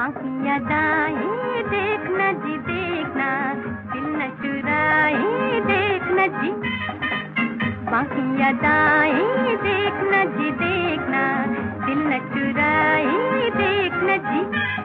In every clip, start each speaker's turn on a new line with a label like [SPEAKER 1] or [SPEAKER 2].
[SPEAKER 1] बाकी अदाएं देखना जी देखना, दिल न चुराए देखना जी। बाकी अदाएं देखना जी देखना, दिल न चुराए देखना जी।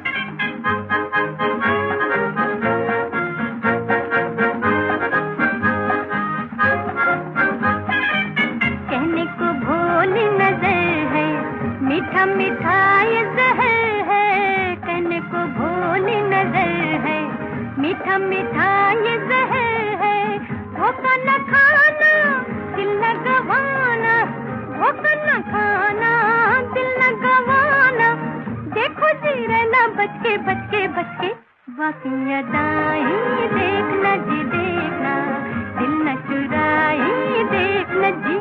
[SPEAKER 1] कहने को भोली नजर है, मीठा मीठा ये जहर है। कहने को भोली नजर है, मीठा मीठा ये जहर है। धोखा न खाना दिल न गवाना, धोखा न खाना दिल न गवाना। देखो जी रहना बच के बच के बच के, बाकी अदाएं देखना जी देखना, दिल न चुराए देखना जी।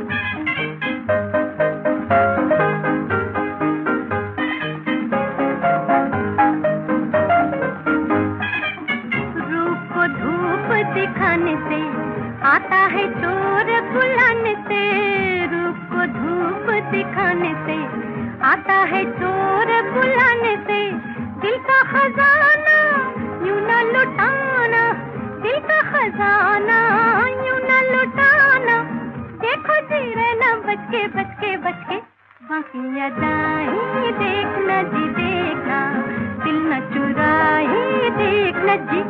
[SPEAKER 1] दिखाने से आता है चोर बुलाने से, रूप को धूप दिखाने से आता है चोर बुलाने से। दिल का खजाना यूं न लुटाना, दिल का खजाना यूं न लुटाना। देखो जी रहना बच के बच के बच के, बाकी अदाएं देखना जी देखना, दिल न चुराए देखना जी।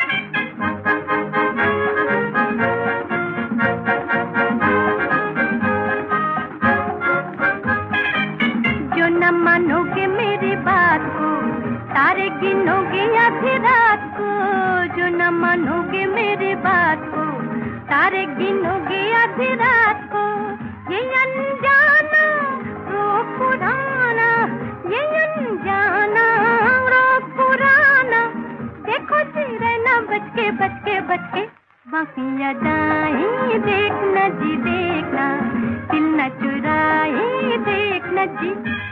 [SPEAKER 1] न मानोगे मेरी बात को, तारे गिनोगे आधी रात को। जो न मानोगे मेरी बात को, तारे गिनोगे आधी रात को। ये अनजाना रोग पुराना, ये अनजाना रोग पुराना। देखो जी रहना बच के बच के बच के, बाकी अदाएं देखना जी देखना, दिल न चुराए देखना जी।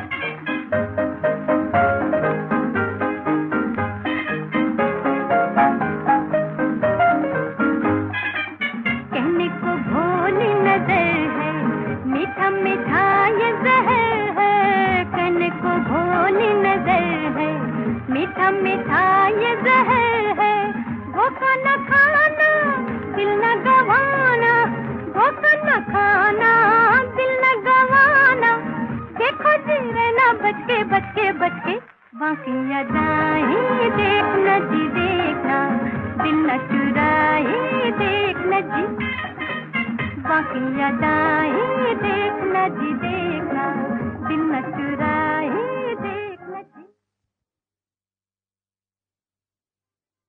[SPEAKER 1] कहने को भोली नजर है, मीठा मीठा ये जहर है। कहने को भोली नजर है, मीठा मीठा ये जहर है। धोखा न खाना दिल न गवाना, धोखा न खाना दिल न गवाना। देखो जी रहना बच के बच के बच के, बाकी अदाएं देखना जी देखना, दिल न चुराए देखना जी। बाकी अदाएं देखना जी देखना,